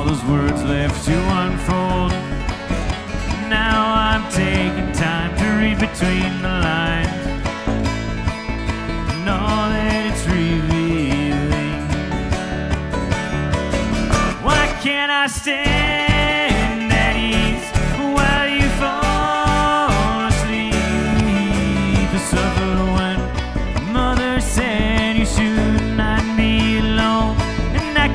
those words left to unfold. Now I'm taking time to read between the lines, know that it's revealing. Why can't I stand